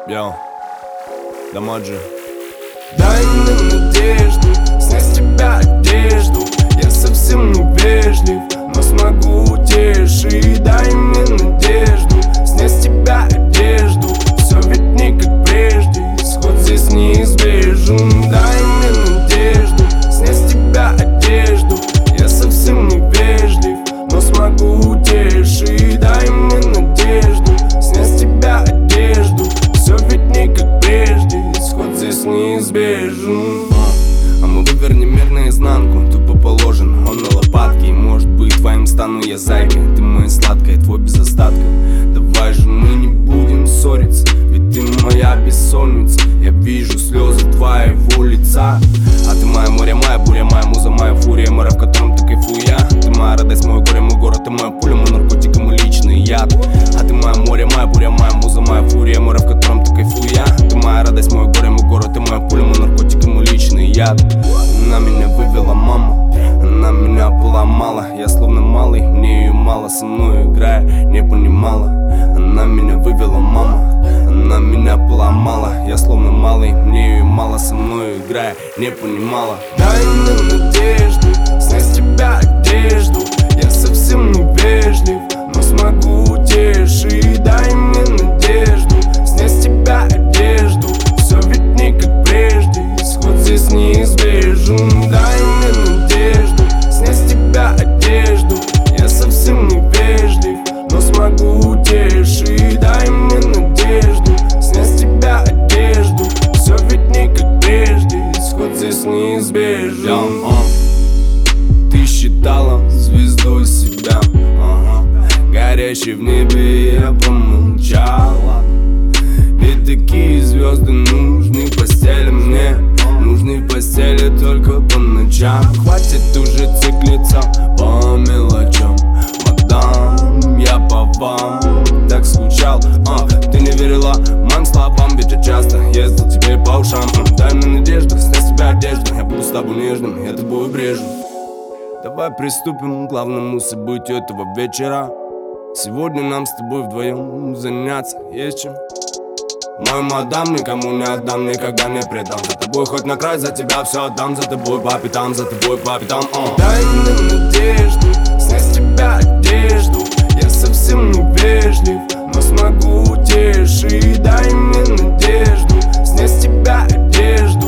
Йоу, Дамаджи. Дай мне надежду, снять с тебя одежду. Я совсем не вежлив, но смогу утешить. Дай мне надежду, снять с тебя одежду. Все ведь не как прежде, исход здесь неизбежен. Дай мне надежду, снять с тебя одежду. Я совсем не вежлив, но смогу утешить. Дай мне надежду, снять с тебя одежду. Все ведь не как прежде, исход здесь неизбежен. А мы вывернем мир наизнанку, тупо положен он на лопатки. И может быть твоим стану я зайкой, ты моя сладкая, твой без остатка. Давай же мы не будем ссориться, ведь ты моя бессонница. Я вижу слезы твоего лица. А ты моя море, моя буря, моя муза, моя фурия, море, в котором ты кайфую я. Ты моя радость, мой горе, мой город, ты моя пуля, мой наркотик и мой личный яд. А ты моя море, моя буря, моя муза, моя фурия, море, в котором ты кайфую я. Ты моя радость, мой горе, мой город, ты моя пуля, мой наркотик и мой личный яд. Она меня вывела мама, она меня поломала. Я словно малый, мне ее мало, со мной играя не понимала. Она меня вывела мама, она меня поломала. Я словно малый, мне ее мало, со мной играя не понимала. Дай мне надежду, снять с тебя одежду. Я совсем не вежлив, но смогу утешить. Дай мне надежду, снять с тебя одежду. Все ведь не как прежде, исход здесь неизбежен. Дай мне надежду, снять с тебя одежду. Я совсем не вежлив, но смогу утешить. Дай мне надежду, снять с тебя одежду. Все ведь не как прежде, исход здесь неизбежен. Ты считала звездой себя, горящей в небе, я промолчала. Ведь такие звезды нужны в постели мне, нужны в постели только по ночам. Хватит уже циклиться по мелочам, мадам, я по вам так скучал. Ты не верила моим словам, ведь я часто ездил тебе по ушам. Дай мне надежду, снять с тебя одежду. Я буду с тобой нежным, я тобой брежу. Давай приступим к главному событию этого вечера. Сегодня нам с тобой вдвоем заняться есть чем. Мой мадам, никому не отдам, никогда не предам. За тобой хоть на край, за тебя все отдам. За тобой по пятам, за тобой по пятам. Дай мне надежду, снять с тебя одежду. Я совсем не вежлив, но смогу утешить. Дай мне надежду, снять с тебя одежду.